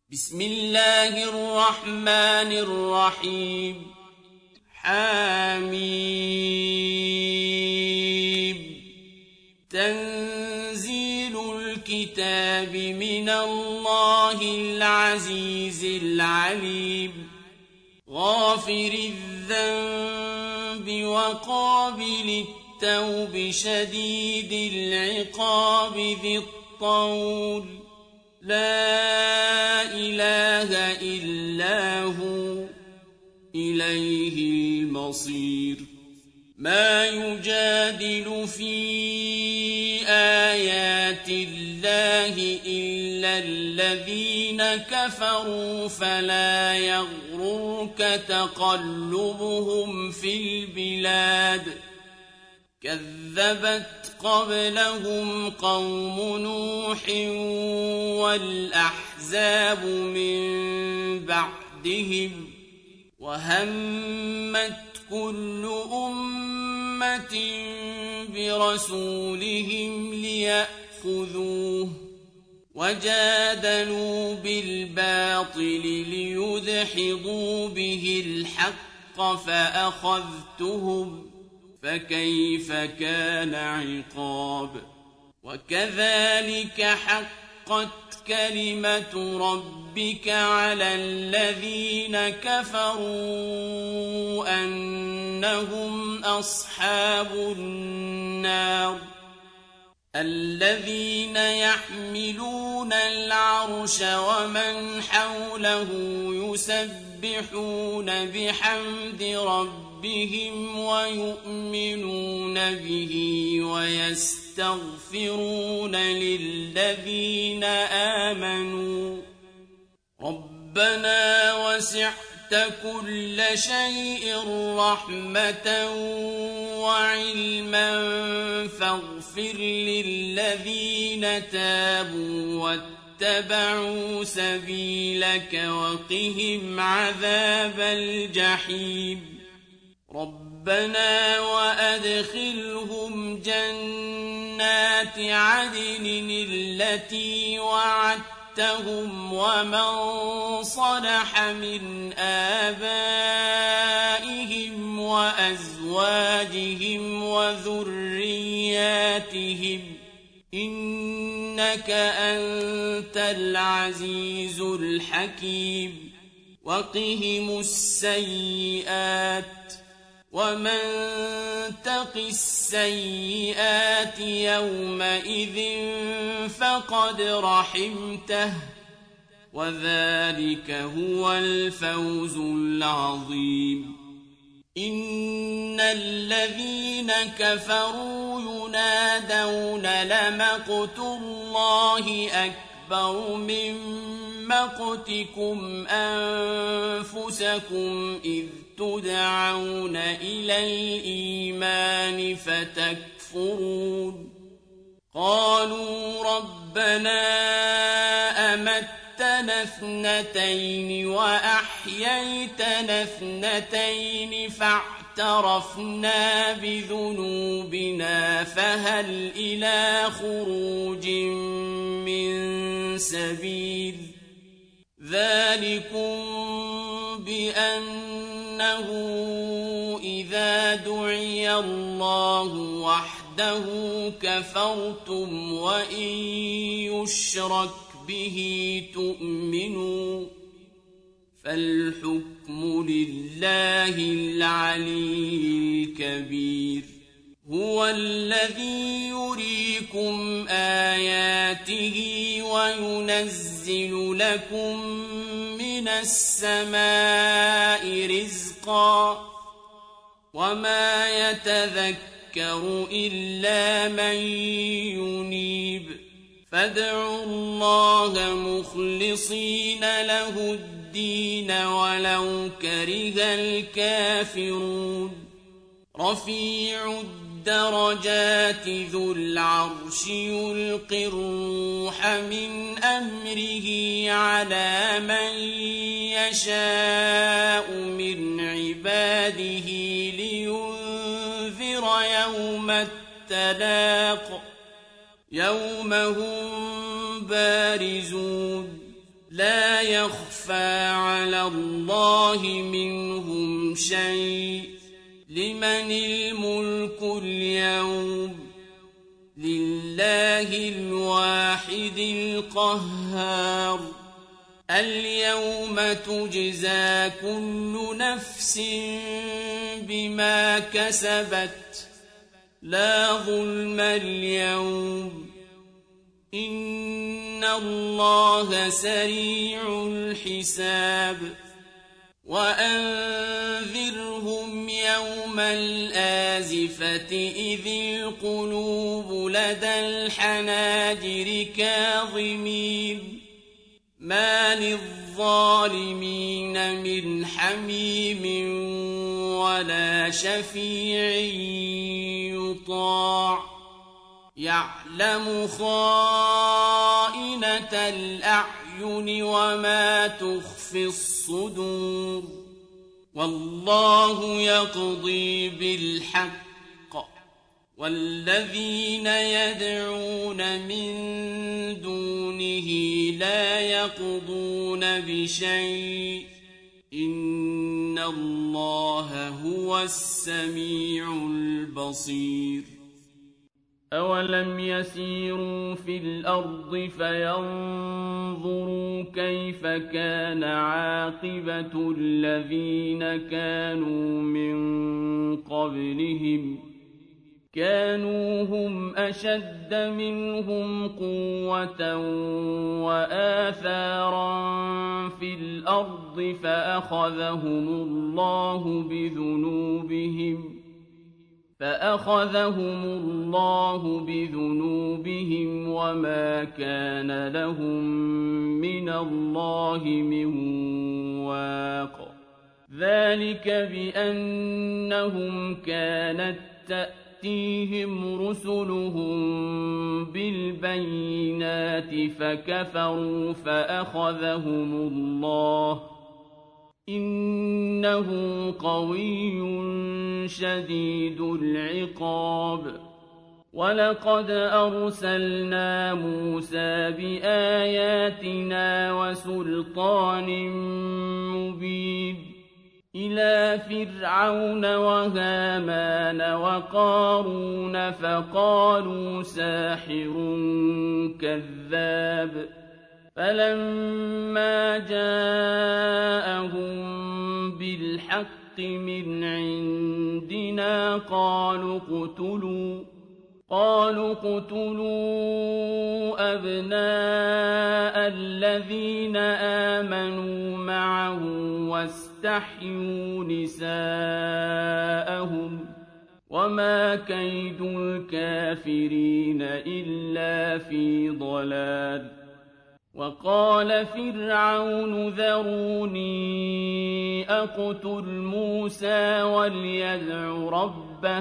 بسم الله الرحمن الرحيم حميم تنزيل الكتاب من الله العزيز العليم غافر الذنب وقابل التوب شديد العقاب ذي الطول لا إله إلا هو إليه المصير ما يجادل في آيات الله إلا الذين كفروا فلا يغررك تقلبهم في البلاد كذبت قبلهم قوم نوح والأحزاب من بعدهم وهمت كل أمة برسولهم ليأخذوه وجادلوا بالباطل ليدحضوا به الحق فأخذتهم فكيف كان عقاب وكذلك حقت كلمة ربك على الذين كفروا أنهم أصحاب النار الذين يحملون العرش ومن حوله يسبحون بحمد ربهم ويؤمنون به ويستغفرون للذين آمنوا ربنا وسعت كل شيء رحمة وعلما فاغفر للذين تابوا واتبعوا سبيلك وقهم عذاب الجحيم ربنا وأدخلهم جنات عدن التي وعدتهم ومن صلح من آبائهم وأزواجهم وذرياتهم إنك أنت العزيز الحكيم وقهم السيئات ومن تق السيئات يومئذ فقد رحمته وذلك هو الفوز العظيم إن الذين كفروا ينادون لمقت الله أكبر من مقتكم أنفسكم إذ تدعون إلى الإيمان فتكفرون قالوا ربنا أمتنا اثنتين وأحييتنا اثنتين فاعترفنا بذنوبنا فهل إلى خروج من سبيل ذلكم بأنه إذا دعي الله وحده كفرتم وإن يشرك به تؤمنوا فالحكم لله العلي الكبير هو الذي يريكم آياته وينزل لكم من السماء رزقا وما يتذكر إلا من ينيب فادعوا الله مخلصين له الدين ولو كره الكافرون رفيع الدرجات ذو العرش يلقي الروح من أمره على من يشاء من عباده لينذر يوم التلاق يوم هم بارزون لا يخفى على الله منهم شيء لمن الملك اليوم لله الواحد القهار اليوم تجزى كل نفس بما كسبت لا ظلم اليوم إن الله سريع الحساب وأنذرهم يوم الآزفة إذ القلوب لدى الحناجر كاظمين ما للظالمين من حميم ولا شفيع يطاع يعلم خائنة الأعين وما تخفي الصدور والله يقضي بالحق والذين يدعون من دونه لا يقضون بشيء إن الله هو السميع البصير أولم يسيروا في الأرض فينظروا كيف كان عاقبة الذين كانوا من قبلهم كانوا هم أشد منهم قوة وآثارا في الأرض فأخذهم الله بذنوبهم وما كان لهم من الله من واق ذلك بأنهم كانت تأتيهم رسلهم بالبينات فكفروا فأخذهم الله إنه قوي شديد العقاب ولقد أرسلنا موسى بآياتنا وسلطان مبين إلى فرعون وهامان وقارون فقالوا ساحر كذاب فلما جاءهم بالحق من عندنا قالوا اقتلوا أبناء الذين آمنوا معه واستحيوا نساءهم وما كيد الكافرين إلا في ضلال وقال فرعون ذروني أقتل موسى وليدع ربه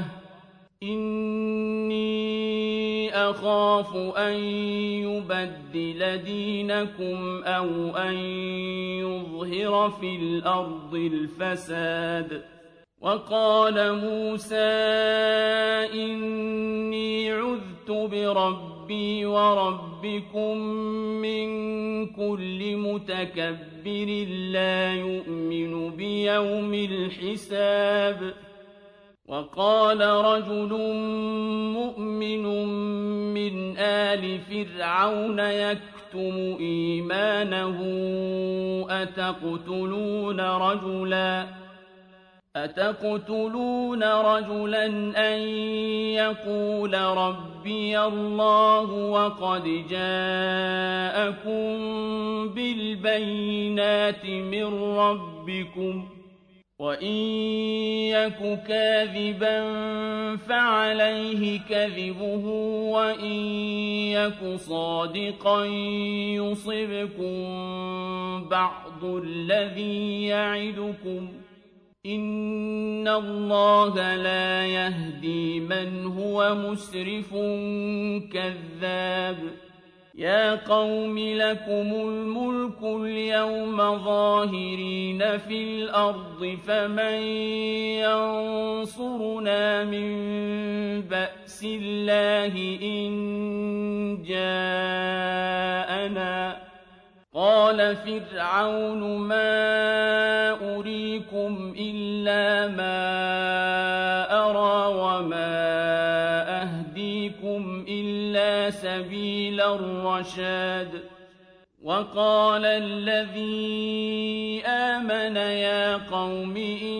إني أخاف أن يبدل دينكم أو أن يظهر في الأرض الفساد وقال موسى إني عذت بربي وربكم من كل متكبر لا يؤمن بيوم الحساب وقال رجل مؤمن من آل فرعون يكتم إيمانه أتقتلون رجلا أن يقول ربي الله وقد جاءكم بالبينات من ربكم وإن يك كاذبا فعليه كذبه وإن يك صادقا يصبكم بعض الذي يعدكم إن الله لا يهدي من هو مسرف كذاب يا قوم لكم الملك اليوم ظاهرين في الأرض فمن ينصرنا من بأس الله إن جاءنا قال وقال فرعون ما أريكم إلا ما أرى وما أهديكم إلا سبيل الرشاد وقال الذي آمن يا قوم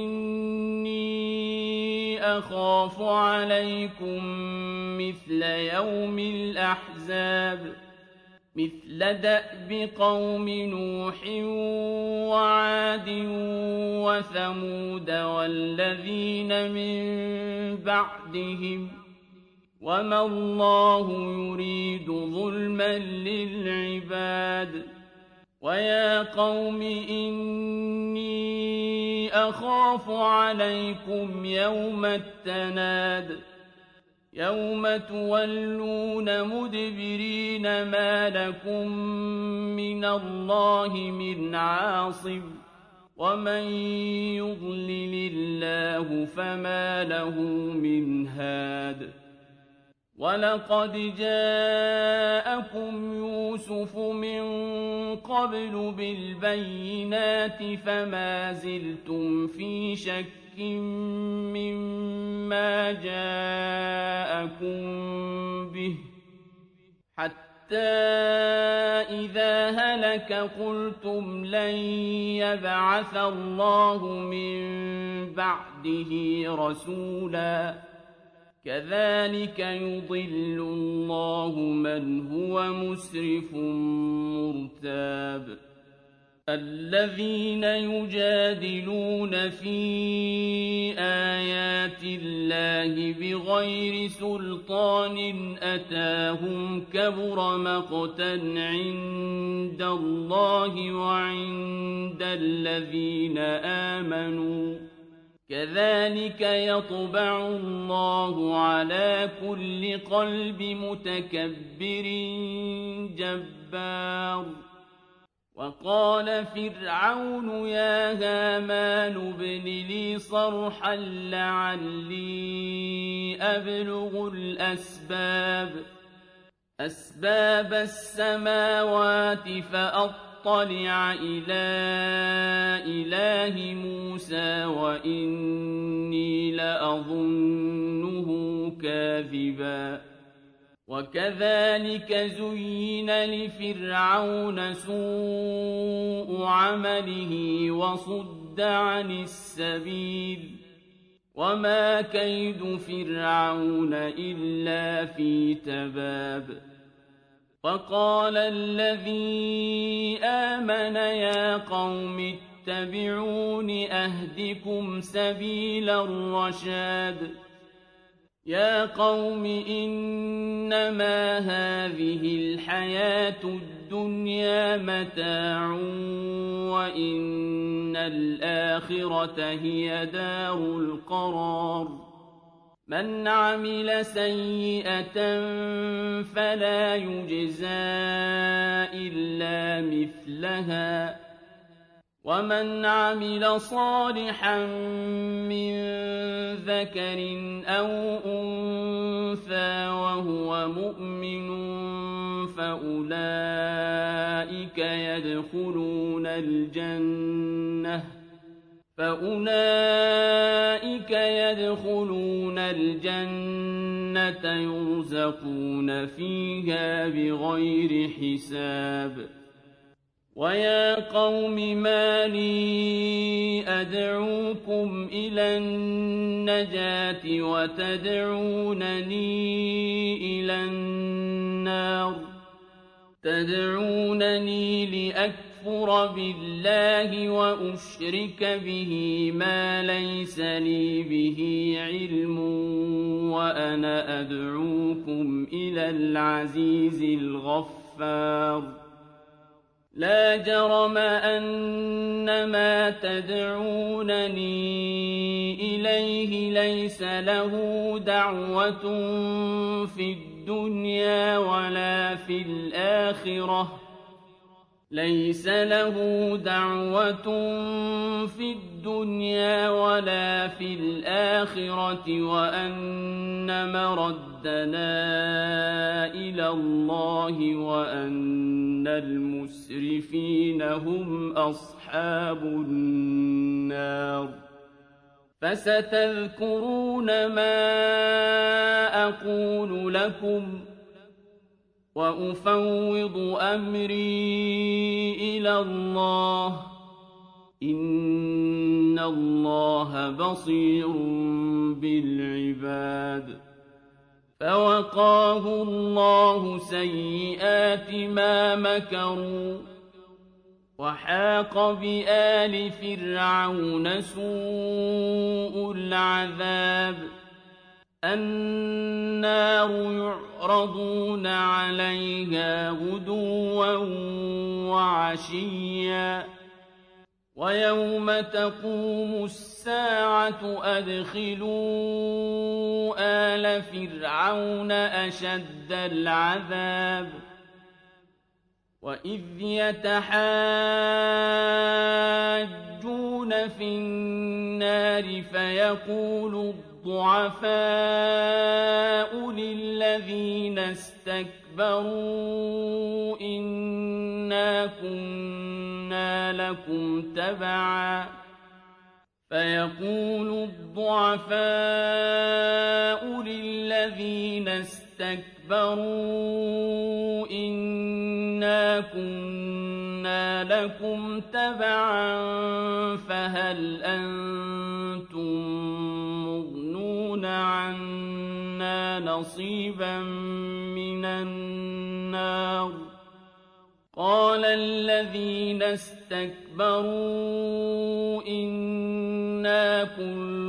إني أخاف عليكم مثل يوم الأحزاب مثل دأب قوم نوح وعاد وثمود والذين من بعدهم وما الله يريد ظلما للعباد ويا قوم إني أخاف عليكم يوم التناد يوم تولون مدبرين ما لكم من الله من عاصم ومن يضلل الله فما له من هاد ولقد جاءكم يوسف من قبل بالبينات فما زلتم في شك مما جاءكم به حتى إذا هلك قلتم لن يبعث الله من بعده رسولا كذلك يضل الله من هو مسرف مرتاب الذين يجادلون في آيات الله بغير سلطان أتاهم كبر مقتا عند الله وعند الذين آمنوا كذلك يطبع الله على كل قلب متكبر جبار وقال فرعون يا هامان ابن لي صرحا لعلي أبلغ أسباب السماوات فأطلع إلى إله موسى وإني لأظنه كاذبا وكذلك زين لفرعون سوء عمله وصد عن السبيل وما كيد فرعون إلا في تباب وقال الذي آمن يا قوم اتبعون أهدكم سبيل الرشاد يا قوم إنما هذه الحياة الدنيا متاع وإن الآخرة هي دار القرار من عمل سيئة فلا يجزى إلا مثلها ومن عمل صالحا من ذكر أو أنثى وهو مؤمن فأولئك يدخلون الجنة يرزقون فيها بغير حساب ويا قوم ما لي أدعوكم إلى النجاة وتدعونني إلى النار تدعونني لأكفر بالله وأشرك به ما ليس لي به علم وأنا أدعوكم إلى العزيز الغفار لا جرم أن ما تدعونني إليه ليس له دعوة في الدنيا ولا في الآخرة وأن مرده أَخِيرَتَنَا إِلَى اللَّهِ وَأَنَّ الْمُسْرِفِينَ هُمْ أَصْحَابُ النَّارِ فَسَتَذْكُرُونَ مَا أَقُولُ لَكُمْ وَأُفَوِّضُ أَمْرِي إِلَى اللَّهِ ۚ إِنَّ اللَّهَ بَصِيرٌ بِالْعِبَادِ فَوَقَاهُ اللَّهُ سَيِّئَاتِ مَا مَكَرُوا وَحَاقَ بِآلِ فِرْعَوْنَ سُوءُ الْعَذَابِ النَّارُ يُعْرَضُونَ عَلَيْهَا غُدُوًّا وَعَشِيًّا وَيَوْمَ تَقُومُ السَّاعَةُ أَدْخِلُوا آلَ فِرْعَوْنَ أَشَدَّ الْعَذَابِ وَإِذْ يَتَحَاجُّونَ فِي النَّارِ فَيَقُولُ الضُّعَفَاءُ لِلَّذِينَ اسْتَكْبَرُوا إِنَّا كُنَّا لَكُمْ تَبَعًا فَهَلْ أَنتُم مُّغْنُونَ عَنَّا نَصِيبًا مِّنَ النَّارِ قَالَ الَّذِينَ اسْتَكْبَرُوا إِنَّا كُلٌّ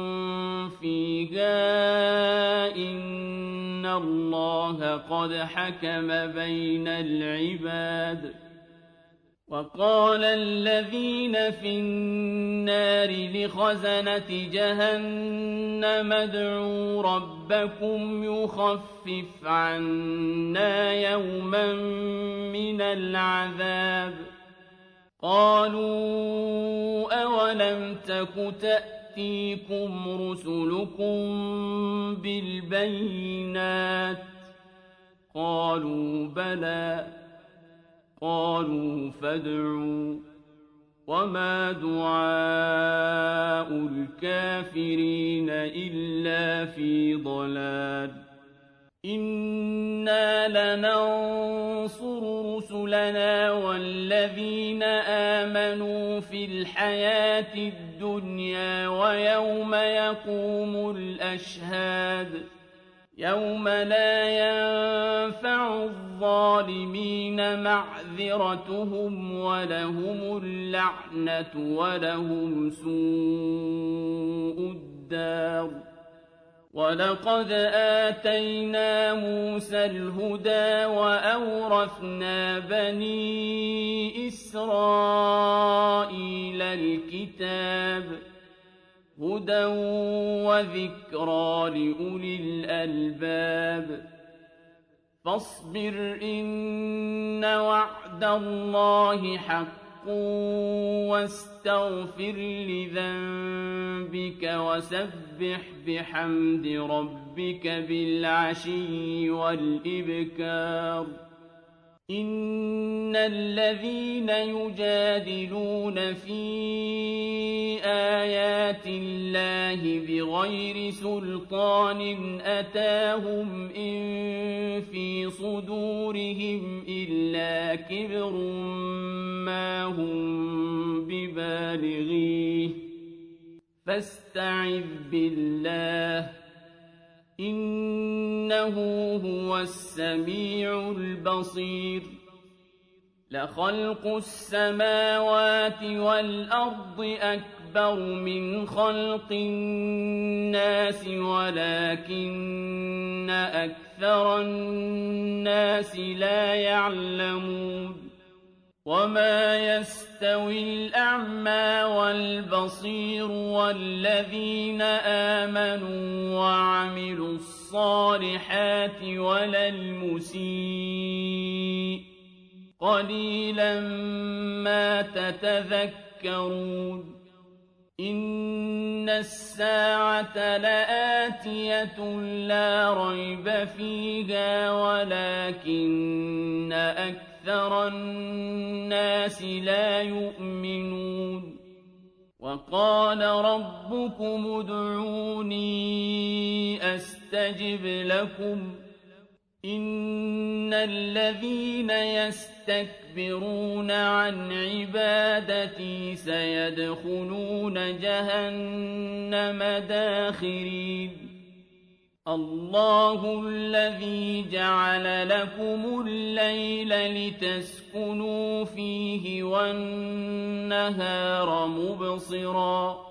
فِيهَا إِنَّ اللَّهَ قَدْ حَكَمَ بَيْنَ الْعِبَادِ وَقَالَ الَّذِينَ فِي النَّارِ لِخَزَنَةِ جَهَنَّمَ ادْعُوا رَبَّكُمْ يُخَفِّفْ عَنَّا يَوْمًا مِّنَ الْعَذَابِ قَالُوا أَوَلَمْ تَكُ تَأْتِيكُمْ رُسُلُكُم بِالْبَيِّنَاتِ قَالُوا بَلَىٰ قَالُوا فَادْعُوا ۗ وَمَا دُعَاءُ الْكَافِرِينَ إِلَّا فِي ضَلَالٍ إِنَّا لَنَنصُرُ رُسُلَنَا وَالَّذِينَ آمَنُوا فِي الْحَيَاةِ الدُّنْيَا وَيَوْمَ يَقُومُ الْأَشْهَادُ يَوْمَ لَا يَنفَعُ الظَّالِمِينَ مَعْذِرَتُهُمْ وَلَهُمُ اللَّعْنَةُ وَلَهُمْ سُوءُ الدَّارِ وَلَقَدْ آتَيْنَا مُوسَى الْهُدَىٰ وَأَوْرَثْنَا بَنِي إِسْرَائِيلَ الْكِتَابَ هُدًى وَذِكْرَىٰ لِأُولِي الْأَلْبَابِ فَاصْبِرْ إِنَّ وَعْدَ اللَّهِ حَقٌّ وَاسْتَغْفِرْ لِذَنبِكَ وَسَبِّحْ بِحَمْدِ رَبِّكَ بِالْعَشِيِّ وَالْإِبْكَارِ إِنَّ الَّذِينَ يُجَادِلُونَ فِي آيَاتِ اللَّهِ بِغَيْرِ سُلْطَانٍ أَتَاهُمْ إِن فِي صُدُورِهِمْ إِلَّا كِبْرٌ مَّا هُم بِبَالِغِيهِ فَاسْتَعِذْ بِاللَّهِ ۖ إِنَّهُ هُوَ السَّمِيعُ الْبَصِيرُ لَخَلْقُ السَّمَاوَاتِ وَالْأَرْضِ أَكْبَرُ مِنْ خَلْقِ النَّاسِ وَلَٰكِنَّ أَكْثَرَ النَّاسِ لَا يَعْلَمُونَ وَمَا يَسْتَوِي الْأَعْمَىٰ وَالْبَصِيرُ وَالَّذِينَ آمَنُوا وَعَمِلُوا الصَّالِحَاتِ وَلَا الْمُسِيءُ ۚ قَلِيلًا مَّا تَتَذَكَّرُونَ إن الساعة لآتية لا ريب فيها ولكن أكثر الناس لا يؤمنون وقال ربكم ادعوني أستجب لكم إن الذين يستكبرون عن عبادتي سيدخلون جهنم داخرين الله الذي جعل لكم الليل لتسكنوا فيه والنهار مبصرا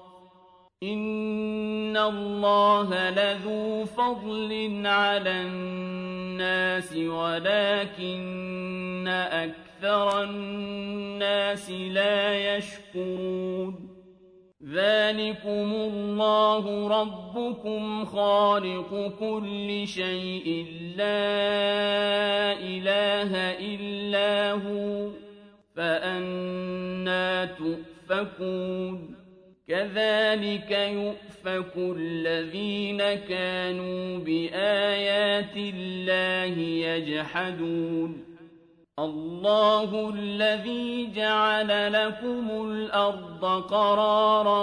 إن الله لذو فضل على الناس ولكن أكثر الناس لا يشكرون ذلكم الله ربكم خالق كل شيء لا إله إلا هو فأنى تؤفكون كذلك يؤفك الذين كانوا بآيات الله يجحدون الله الذي جعل لكم الأرض قرارا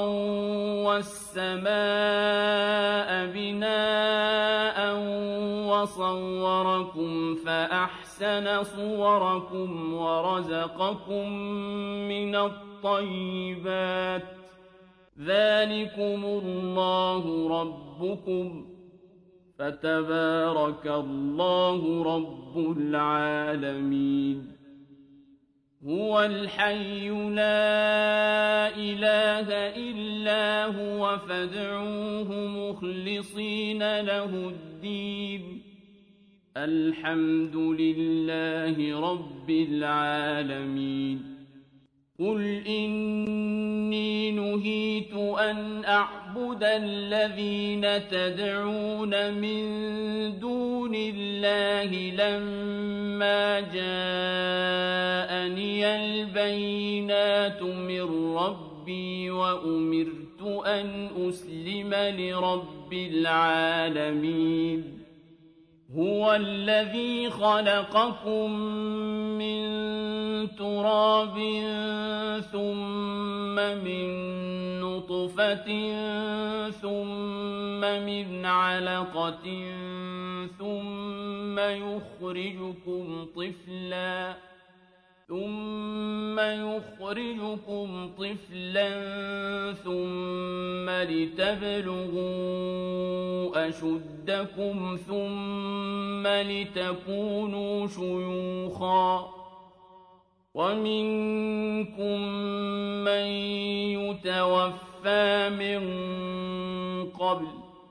والسماء بناء وصوركم فأحسن صوركم ورزقكم من الطيبات ذلكم الله ربكم فتبارك الله رب العالمين هو الحي لا إله إلا هو فادعوه مخلصين له الدين الحمد لله رب العالمين قل إني نهيت أن أعبد الذين تدعون من دون الله لما جاءني البينات من ربي وأمرت أن أسلم لرب العالمين هو الذي خلقكم من تراب ثم من نطفة ثم من علقة ثم يخرجكم طفلا ثم لتبلغوا أشدكم ثم لتكونوا شيوخا ومنكم من يتوفى من قبل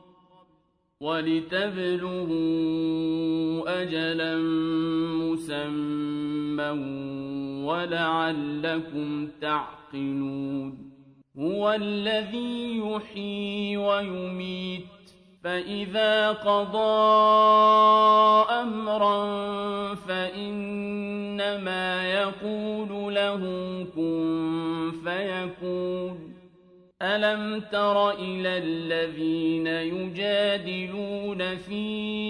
ولتبلغوا أجلا مسمى ولعلكم تعقلون هو الذي يحيي ويميت فإذا قضى أمرا فإنما يقول له كن فيكون ألم تر إلى الذين يجادلون في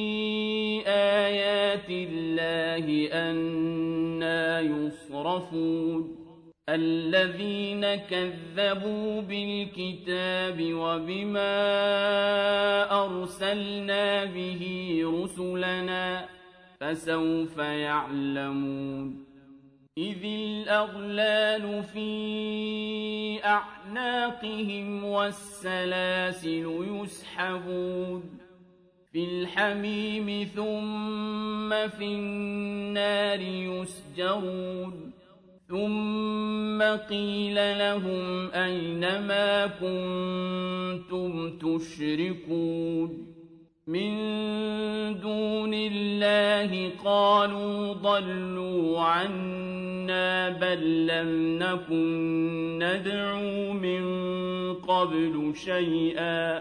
آيات الله أنى يصرفون الذين كذبوا بالكتاب وبما أرسلنا به رسلنا فسوف يعلمون إذ الأغلال في أعناقهم والسلاسل يسحبون في الحميم ثم في النار يسجرون ثم قيل لهم أين ما كنتم تشركون من دون الله قالوا ضلوا عنا بل لم نكن ندعو من قبل شيئا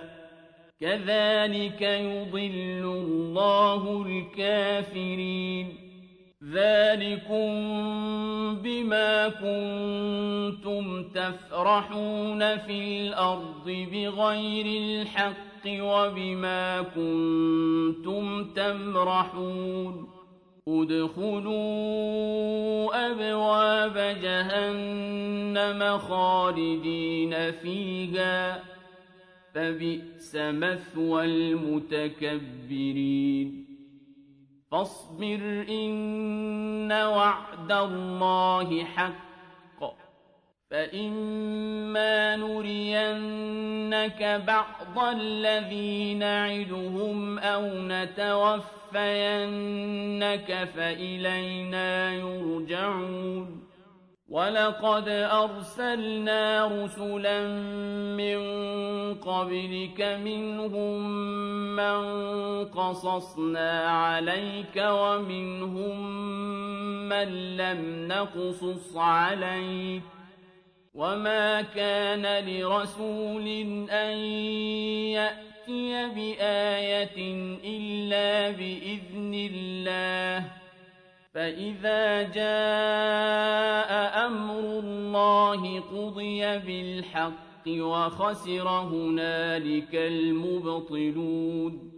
كذلك يضل الله الكافرين ذلكم بما كنتم تفرحون في الأرض بغير الحق وبما كنتم تمرحون ادخلوا أبواب جهنم خالدين فيها فبئس مثوى المتكبرين فاصبر إن وعد الله حق فإما نرينك بعض الذي نعدهم أو نتوفينك فإلينا يرجعون ولقد أرسلنا رسلا من قبلك منهم من قصصنا عليك ومنهم من لم نقصص عليك وما كان لرسول أن يأتي بآية إلا بإذن الله فإذا جاء أمر الله قضي بالحق وخسر هنالك المبطلون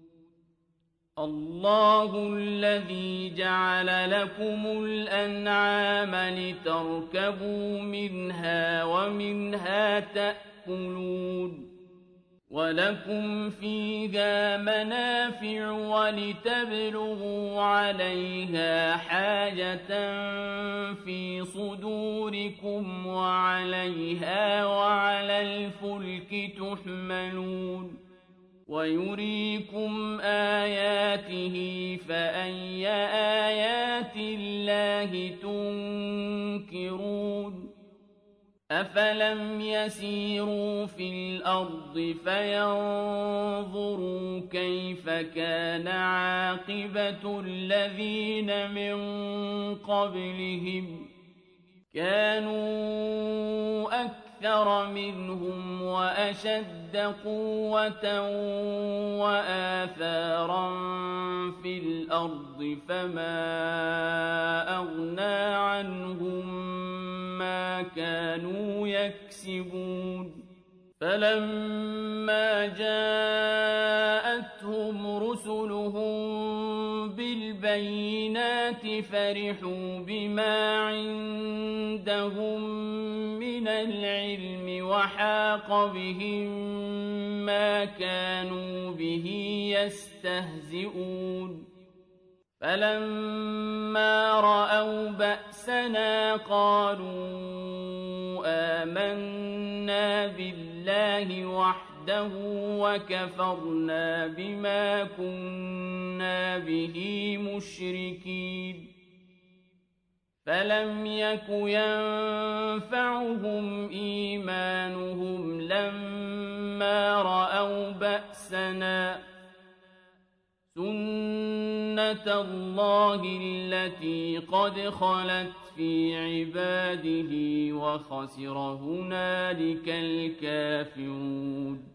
الله الذي جعل لكم الأنعام لتركبوا منها ومنها تأكلون ولكم فيها منافع ولتبلغوا عليها حاجة في صدوركم وعليها وعلى الفلك تحملون ويريكم آياته فأي آيات الله تنكرون أفلم يسيروا في الأرض فينظروا كيف كان عاقبة الذين من قبلهم كانوا أكثر منهم وأشد قوة وآثارا في الأرض فما أغنى عنهم ما كانوا يكسبون فلما جاءتهم رسلهم بالبينات فرحوا بما عندهم من العلم وحاق بهم ما كانوا به يستهزئون فلما رأوا بأسنا قالوا آمنا بالله وحده وكفرنا بما كنا به مشركين فلم يك ينفعهم إيمانهم لما رأوا بأسنا سنة الله التي قد خلت في عباده وخسر هنالك الكافرون